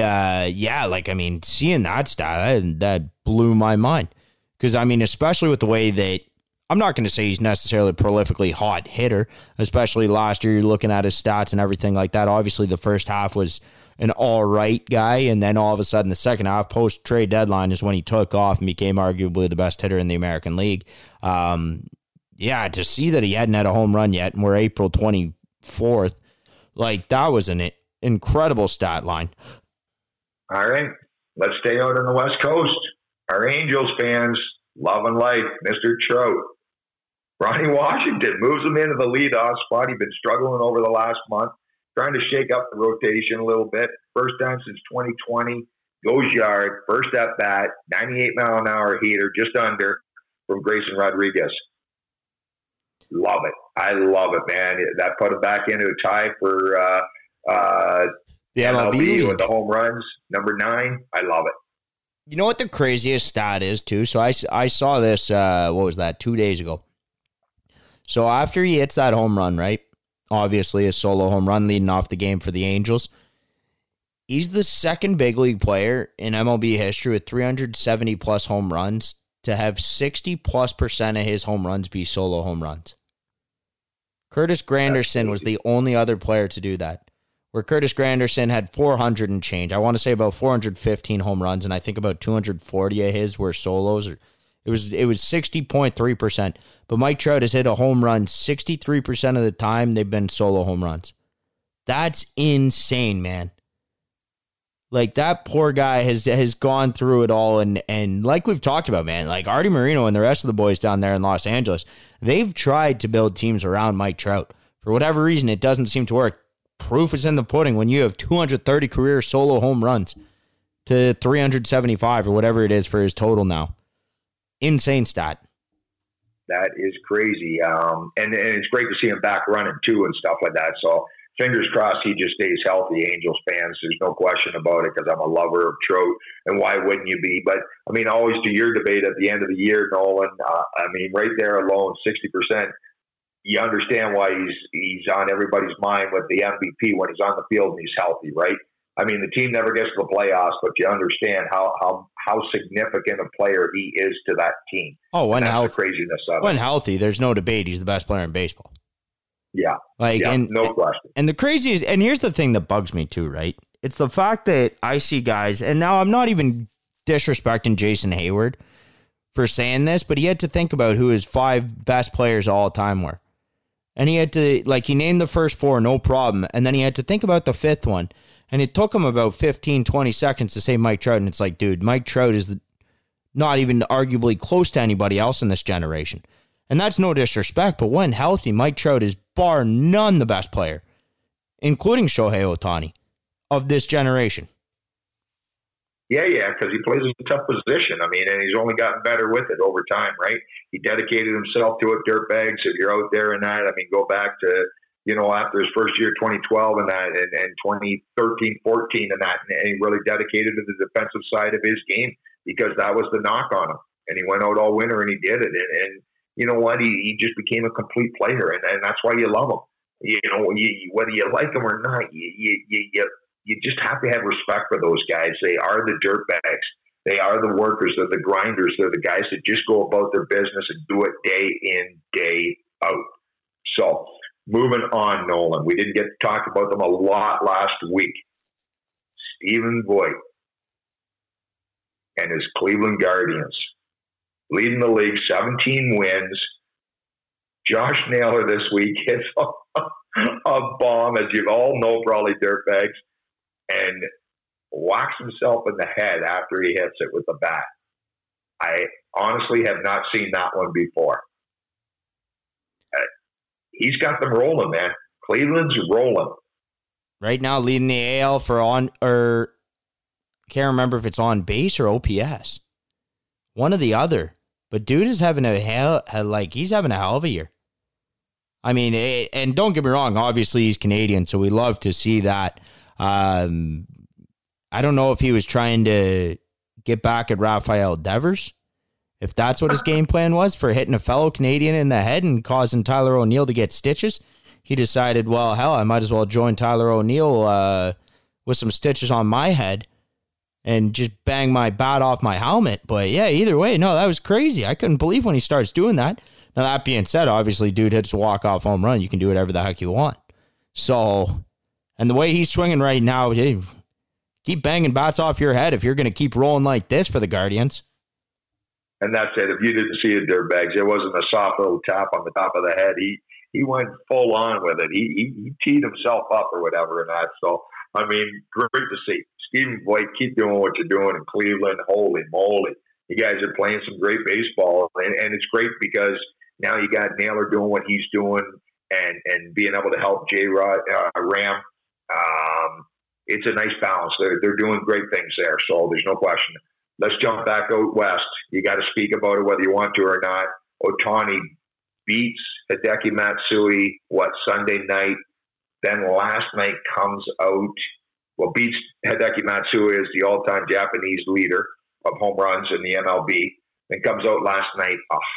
seeing that stat, that blew my mind. Because, especially with the way that, I'm not going to say he's necessarily a prolifically hot hitter, especially last year. You're looking at his stats and everything like that. Obviously, the first half was an all-right guy, and then all of a sudden, the second half, post-trade deadline, is when he took off and became arguably the best hitter in the American League. To see that he hadn't had a home run yet, and we're April 24th, that was an incredible stat line. All right, let's stay out on the West Coast. Our Angels fans, love and life, Mr. Trout. Ronnie Washington moves him into the leadoff spot. He's been struggling over the last month, trying to shake up the rotation a little bit. First time since 2020. Goes yard, first at bat, 98-mile-an-hour heater, just under, from Grayson Rodriguez. Love it. I love it, man. That put it back into a tie for the MLB with the home runs, number 9. I love it. You know what the craziest stat is, too? So I saw this, 2 days ago. So after he hits that home run, right? Obviously, a solo home run leading off the game for the Angels. He's the second big league player in MLB history with 370-plus home runs to have 60-plus% of his home runs be solo home runs. Curtis Granderson was the only other player to do that, where Curtis Granderson had 400 and change. I want to say about 415 home runs, and I think about 240 of his were solos. It was 60.3%. But Mike Trout has hit a home run 63% of the time they've been solo home runs. That's insane, man. That poor guy has gone through it all, and like we've talked about, man, Artie Moreno and the rest of the boys down there in Los Angeles, they've tried to build teams around Mike Trout. For whatever reason, it doesn't seem to work. Proof is in the pudding when you have 230 career solo home runs to 375 or whatever it is for his total now. Insane stat. That is crazy. And it's great to see him back running too and stuff like that. So fingers crossed he just stays healthy, Angels fans. There's no question about it, because I'm a lover of Trout, and why wouldn't you be? But, always to your debate at the end of the year, Nolan, right there alone, 60%, you understand why he's on everybody's mind with the MVP when he's on the field and he's healthy, right? The team never gets to the playoffs, but you understand how significant a player he is to that team. Oh, when healthy, craziness of when it. healthy, there's no debate. He's the best player in baseball. Yeah, no question. And the craziest, and here's the thing that bugs me too, right? It's the fact that I see guys, and now I'm not even disrespecting Jason Hayward for saying this, but he had to think about who his 5 best players of all time were. And he had to, he named the first 4, no problem. And then he had to think about the 5th one. And it took him about 15, 20 seconds to say Mike Trout. And it's dude, Mike Trout is not even arguably close to anybody else in this generation. And that's no disrespect, but when healthy, Mike Trout is bar none the best player, including Shohei Ohtani, of this generation. Yeah, because he plays a tough position. And he's only gotten better with it over time, right? He dedicated himself to it, Dirtbags. If you're out there in that, go back to, after his first year, 2012 and that, and 2013, 14 and that, and he really dedicated to the defensive side of his game, because that was the knock on him. and he went out all winter and he did it. And you know what? He just became a complete player, and that's why you love him. You know, whether you like him or not, you just have to have respect for those guys. They are the dirtbags. They are the workers. They're the grinders. They're the guys that just go about their business and do it day in, day out. So, moving on, Nolan. We didn't get to talk about them a lot last week. Stephen Voigt and his Cleveland Guardians leading the league, 17 wins. Josh Naylor this week hits a bomb, as you all know, probably dirtbags, and whacks himself in the head after he hits it with the bat. I honestly have not seen that one before. He's got them rolling, man. Cleveland's rolling. Right now, leading the AL can't remember if it's on base or OPS. One or the other. But dude is having he's having a hell of a year. I mean, and don't get me wrong, obviously he's Canadian, so we love to see that. I don't know if he was trying to get back at Rafael Devers, if that's what his game plan was for hitting a fellow Canadian in the head and causing Tyler O'Neill to get stitches. He decided, well, hell, I might as well join Tyler O'Neill with some stitches on my head and just bang my bat off my helmet. But yeah, either way, no, that was crazy. I couldn't believe when he starts doing that. Now, that being said, obviously, dude hits a walk-off home run. You can do whatever the heck you want. So, and the way he's swinging right now, hey, keep banging bats off your head if you're going to keep rolling like this for the Guardians. And that's it. If you didn't see it, dirtbags, it wasn't a soft little tap on the top of the head. He went full on with it. He teed himself up or whatever and that. So, I mean, great to see. Stephen Voigt, keep doing what you're doing in Cleveland. Holy moly. You guys are playing some great baseball. And it's great because now you got Naylor doing what he's doing and being able to help Ram. It's a nice balance. They're doing great things there. So there's no question. Let's jump back out west. You got to speak about it whether you want to or not. Ohtani beats Hideki Matsui, Sunday night. Then last night comes out, beats Hideki Matsui as the all-time Japanese leader of home runs in the MLB. Then comes out last night,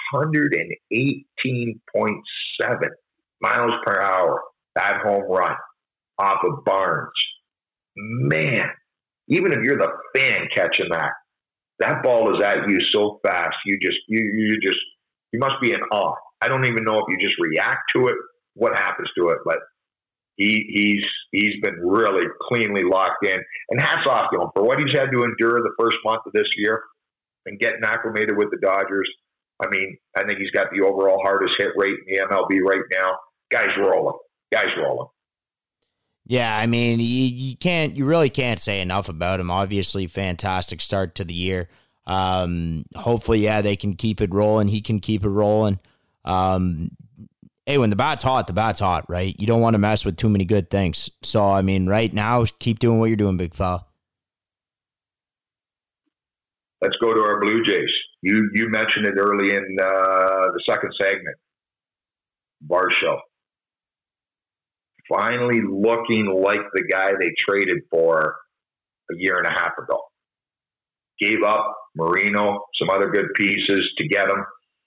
118.7 miles per hour. That home run off of Barnes. Man, even if you're the fan catching that ball is at you so fast, you must be in awe. I don't even know if you just react to it, what happens to it, but he's been really cleanly locked in. And hats off to him for what he's had to endure the first month of this year and getting acclimated with the Dodgers. I mean, I think he's got the overall hardest hit rate in the MLB right now. Guy's rolling. Yeah, I mean, you really can't say enough about him. Obviously, fantastic start to the year. Hopefully, they can keep it rolling. He can keep it rolling. Hey, when the bat's hot, right? You don't want to mess with too many good things. So, I mean, right now, keep doing what you're doing, big fella. Let's go to our Blue Jays. You mentioned it early in the second segment. Varsho. Finally looking like the guy they traded for a year and a half ago. Gave up Marino, some other good pieces to get him.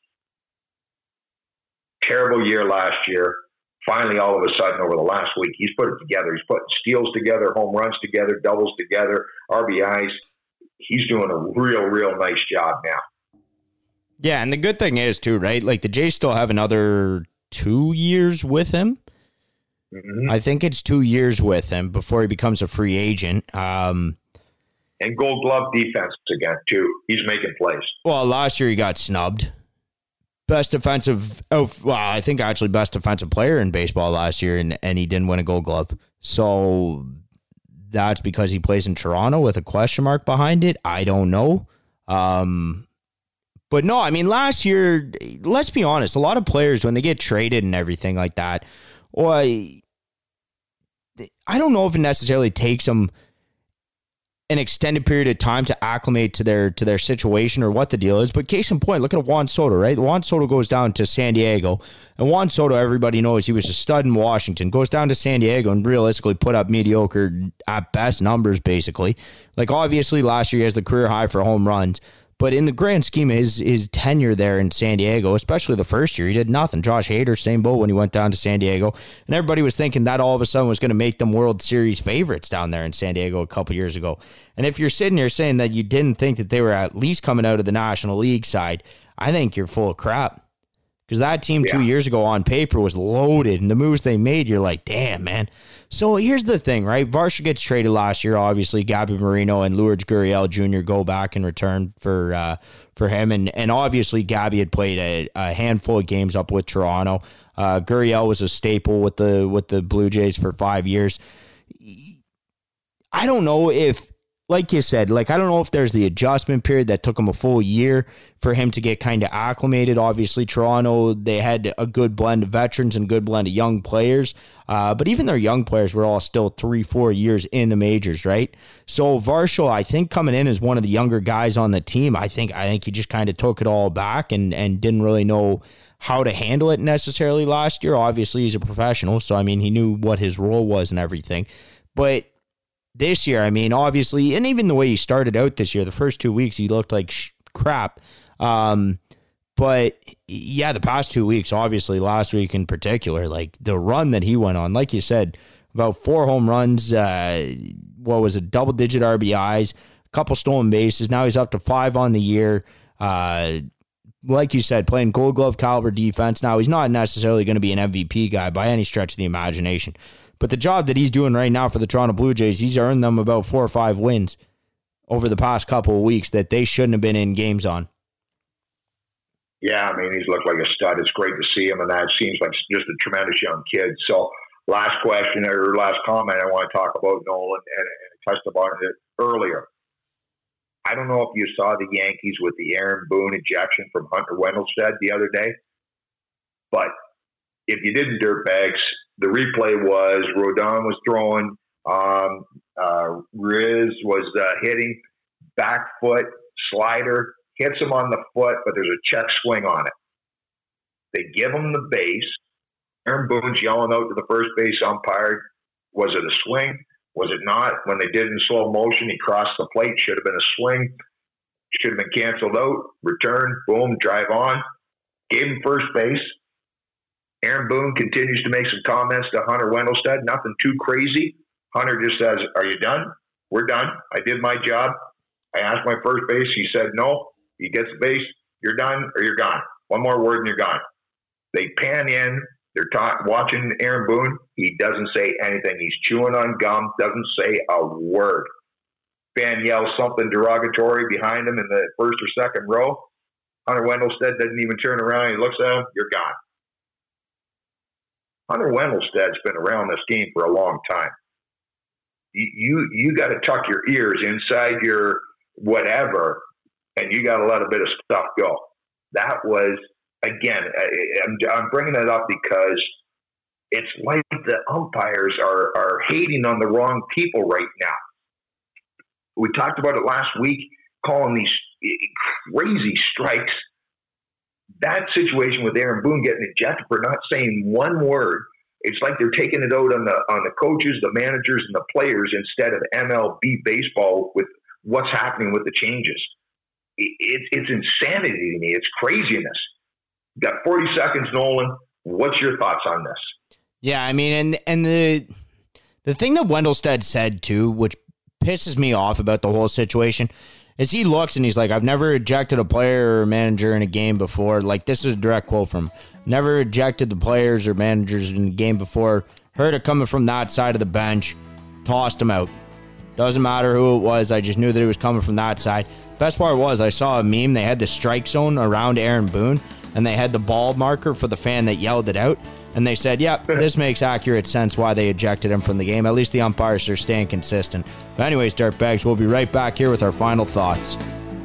Terrible year last year. Finally, all of a sudden, over the last week, he's put it together. He's putting steals together, home runs together, doubles together, RBIs. He's doing a real nice job now. Yeah, and the good thing is, too, right? Like, the Jays still have another 2 years with him. Mm-hmm. I think it's 2 years with him before he becomes a free agent. And Gold Glove defense again, too. He's making plays. Well, last year he got snubbed. Best defensive player in baseball last year, and he didn't win a Gold Glove. So that's because he plays in Toronto with a question mark behind it. I don't know. But no, I mean, last year, let's be honest, a lot of players, when they get traded and everything like that, I don't know if it necessarily takes them an extended period of time to acclimate to their situation or what the deal is. But case in point, look at Juan Soto, right? Juan Soto goes down to San Diego, and Juan Soto, everybody knows he was a stud in Washington, goes down to San Diego and realistically put up mediocre at best numbers, basically. Like, obviously last year he has the career high for home runs, But in the grand scheme of his tenure there in San Diego, especially the first year, he did nothing. Josh Hader, same boat when he went down to San Diego. And everybody was thinking that all of a sudden was going to make them World Series favorites down there in San Diego a couple years ago. And if you're sitting here saying that you didn't think that they were at least coming out of the National League side, I think you're full of crap. Because that team 2 years ago on paper was loaded, and the moves they made, you're like, damn, man. So here's the thing, right? Varsho gets traded last year, obviously. Gabby Marino and Lourdes Gurriel Jr. go back in return for him. And obviously, Gabby had played a handful of games up with Toronto. Gurriel was a staple with the Blue Jays for 5 years. I don't know if, like you said, I don't know if there's the adjustment period that took him a full year for him to get kind of acclimated. Obviously, Toronto, they had a good blend of veterans and good blend of young players. But even their young players were all still 3-4 years in the majors, right? So Varsho, I think, coming in as one of the younger guys on the team, I think he just kind of took it all back and didn't really know how to handle it necessarily last year. Obviously, he's a professional, so, I mean, he knew what his role was and everything. But this year, I mean, obviously, and even the way he started out this year, the first 2 weeks, he looked like crap. But yeah, the past 2 weeks, obviously, last week in particular, the run that he went on, like you said, about 4 home runs, double-digit RBIs, a couple stolen bases. Now he's up to 5 on the year. Like you said, playing Gold Glove caliber defense. Now, he's not necessarily going to be an MVP guy by any stretch of the imagination. But the job that he's doing right now for the Toronto Blue Jays, he's earned them about 4 or 5 wins over the past couple of weeks that they shouldn't have been in games on. Yeah, I mean, he's looked like a stud. It's great to see him, and that seems like just a tremendous young kid. So last question or last comment I want to talk about, Nolan, and I touched upon it earlier. I don't know if you saw the Yankees with the Aaron Boone ejection from Hunter Wendelstedt the other day, but if you didn't, dirtbags, the replay was Rodon was throwing, Riz was hitting, back foot, slider, hits him on the foot, but there's a check swing on it. They give him the base. Aaron Boone's yelling out to the first base umpire, was it a swing? Was it not? When they did in slow motion, he crossed the plate, should have been a swing, should have been canceled out, return, boom, drive on, gave him first base. Aaron Boone continues to make some comments to Hunter Wendelstedt, nothing too crazy. Hunter just says, "Are you done? We're done. I did my job. I asked my first base. He said no. He gets the base. You're done or you're gone. One more word and you're gone." They pan in. They're watching Aaron Boone. He doesn't say anything. He's chewing on gum, doesn't say a word. Fan yells something derogatory behind him in the first or second row. Hunter Wendelstedt doesn't even turn around. He looks at him. You're gone. Hunter Wendelstedt's been around this game for a long time. You got to tuck your ears inside your whatever, and you got to let a bit of stuff go. That was, again, I'm bringing it up because it's like the umpires are hating on the wrong people right now. We talked about it last week, calling these crazy strikes. That situation with Aaron Boone getting ejected for not saying one word, it's like they're taking it out on the coaches, the managers, and the players instead of MLB baseball with what's happening with the changes. It's insanity to me. It's craziness. Got 40 seconds, Nolan. What's your thoughts on this? Yeah, I mean, and the thing that Wendelstedt said, too, which pisses me off about the whole situation, is he looks and he's like, I've never ejected a player or manager in a game before. Like, this is a direct quote from him. Never ejected the players or managers in a game before. Heard it coming from that side of the bench. Tossed him out. Doesn't matter who it was. I just knew that it was coming from that side. Best part was I saw a meme. They had the strike zone around Aaron Boone, and they had the ball marker for the fan that yelled it out. And they said, yep, this makes accurate sense why they ejected him from the game. At least the umpires are staying consistent. But anyways, dirtbags, we'll be right back here with our final thoughts.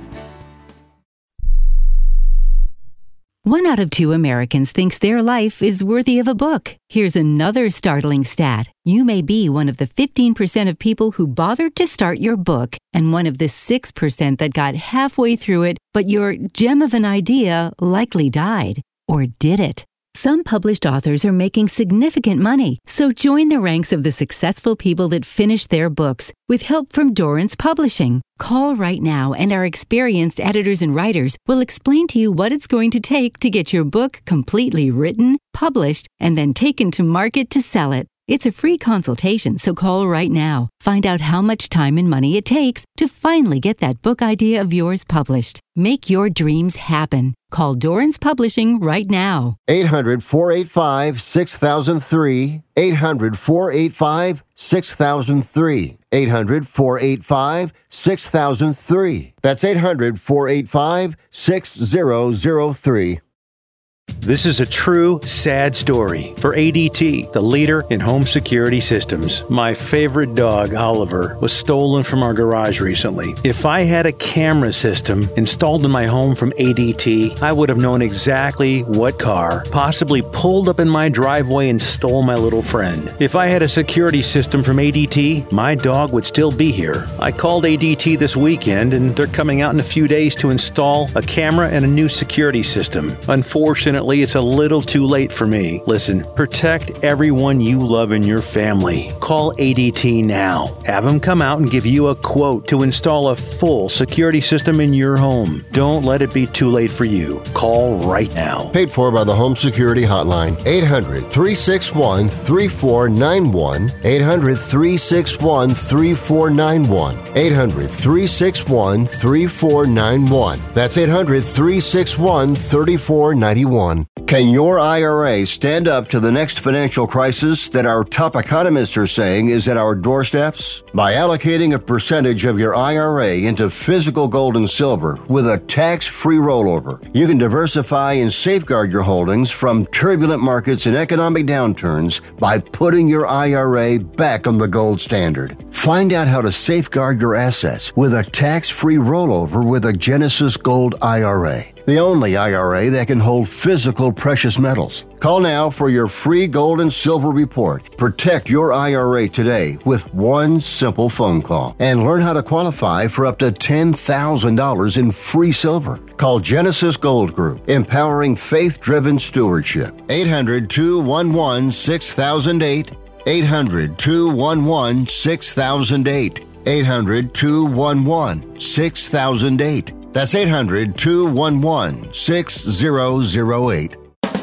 1 out of 2 Americans thinks their life is worthy of a book. Here's another startling stat. You may be one of the 15% of people who bothered to start your book and one of the 6% that got halfway through it, but your gem of an idea likely died. Or did it? Some published authors are making significant money, so join the ranks of the successful people that finish their books with help from Dorrance Publishing. Call right now and our experienced editors and writers will explain to you what it's going to take to get your book completely written, published, and then taken to market to sell it. It's a free consultation, so call right now. Find out how much time and money it takes to finally get that book idea of yours published. Make your dreams happen. Call Dorrance Publishing right now. 800-485-6003. 800-485-6003. 800-485-6003. That's 800-485-6003. This is a true, sad story for ADT, the leader in home security systems. My favorite dog, Oliver, was stolen from our garage recently. If I had a camera system installed in my home from ADT, I would have known exactly what car possibly pulled up in my driveway and stole my little friend. If I had a security system from ADT, my dog would still be here. I called ADT this weekend, and they're coming out in a few days to install a camera and a new security system. Unfortunately, it's a little too late for me. Listen, protect everyone you love in your family. Call ADT now. Have them come out and give you a quote to install a full security system in your home. Don't let it be too late for you. Call right now. Paid for by the Home Security Hotline. 800-361-3491. 800-361-3491. 800-361-3491. That's 800-361-3491. Can your IRA stand up to the next financial crisis that our top economists are saying is at our doorsteps? By allocating a percentage of your IRA into physical gold and silver with a tax-free rollover, you can diversify and safeguard your holdings from turbulent markets and economic downturns by putting your IRA back on the gold standard. Find out how to safeguard your assets with a tax-free rollover with a Genesis Gold IRA, the only IRA that can hold physical precious metals. Call now for your free gold and silver report. Protect your IRA today with one simple phone call and learn how to qualify for up to $10,000 in free silver. Call Genesis Gold Group, empowering faith-driven stewardship. 800-211-6008. 800-211-6008. 800-211-6008. That's 800-211-6008.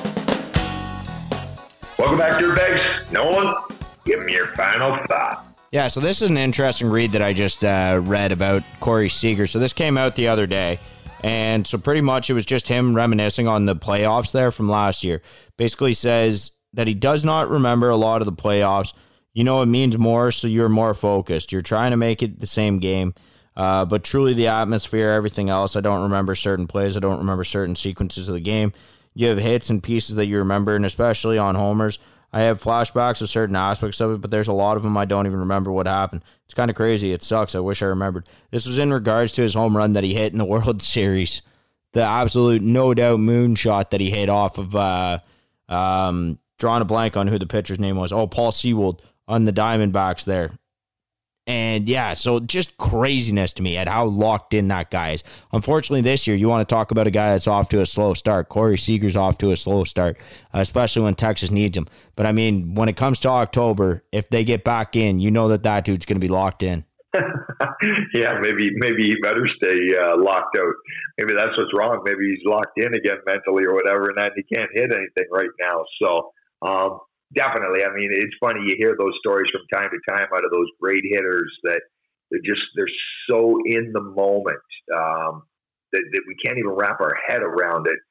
Welcome back, Dirtbags. Nolan, give me your final thought. Yeah, so this is an interesting read that I just read about Corey Seager. So this came out the other day, and so pretty much it was just him reminiscing on the playoffs there from last year. Basically says that he does not remember a lot of the playoffs. You know, it means more, so you're more focused. You're trying to make it the same game. But truly the atmosphere, everything else, I don't remember certain plays. I don't remember certain sequences of the game. You have hits and pieces that you remember, and especially on homers, I have flashbacks of certain aspects of it, but there's a lot of them I don't even remember what happened. It's kind of crazy. It sucks. I wish I remembered. This was in regards to his home run that he hit in the World Series. The absolute no-doubt moonshot that he hit off of, drawing a blank on who the pitcher's name was. Oh, Paul Sewald on the Diamondbacks there. And yeah, so just craziness to me at how locked in that guy is. Unfortunately, this year, you want to talk about a guy that's off to a slow start. Corey Seager's off to a slow start, especially when Texas needs him. But I mean, when it comes to October, if they get back in, you know that dude's going to be locked in. Yeah, maybe he better stay locked out. Maybe that's what's wrong. Maybe he's locked in again mentally or whatever, and then he can't hit anything right now. So, definitely. I mean, it's funny. You hear those stories from time to time out of those great hitters that they're so in the moment that we can't even wrap our head around it.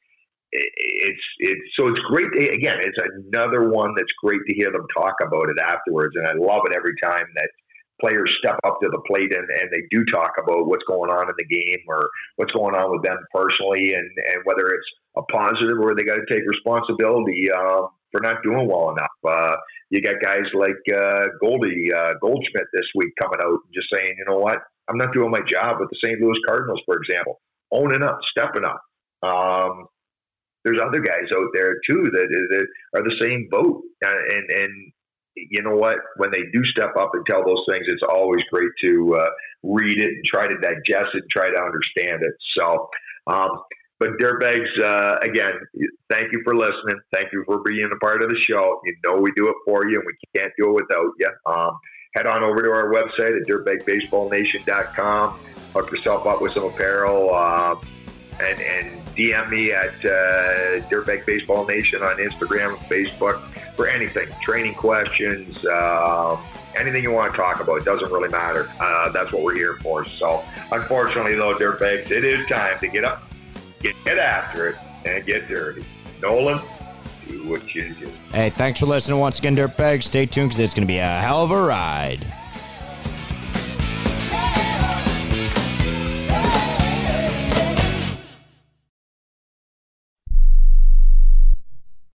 It's great. Again, it's another one that's great to hear them talk about it afterwards. And I love it every time that players step up to the plate and they do talk about what's going on in the game or what's going on with them personally, and whether it's a positive or they got to take responsibility for not doing well enough. You got guys like Goldschmidt this week coming out and just saying, you know what, I'm not doing my job with the St. Louis Cardinals, for example, owning up, stepping up. There's other guys out there too that are the same boat, and you know what, when they do step up and tell those things, it's always great to read it and try to digest it and try to understand it. So But Dirtbags, again, thank you for listening. Thank you for being a part of the show. You know we do it for you, and we can't do it without you. Head on over to our website at dirtbagbaseballnation.com. Hook yourself up with some apparel, and DM me at Dirtbag Baseball Nation on Instagram and Facebook for anything, training questions, anything you want to talk about. It doesn't really matter. That's what we're here for. So, unfortunately, though, Dirtbags, it is time to get up, get after it, and get dirty. Nolan, do what you do. Hey, thanks for listening once again, Dirtbags. Stay tuned because it's going to be a hell of a ride.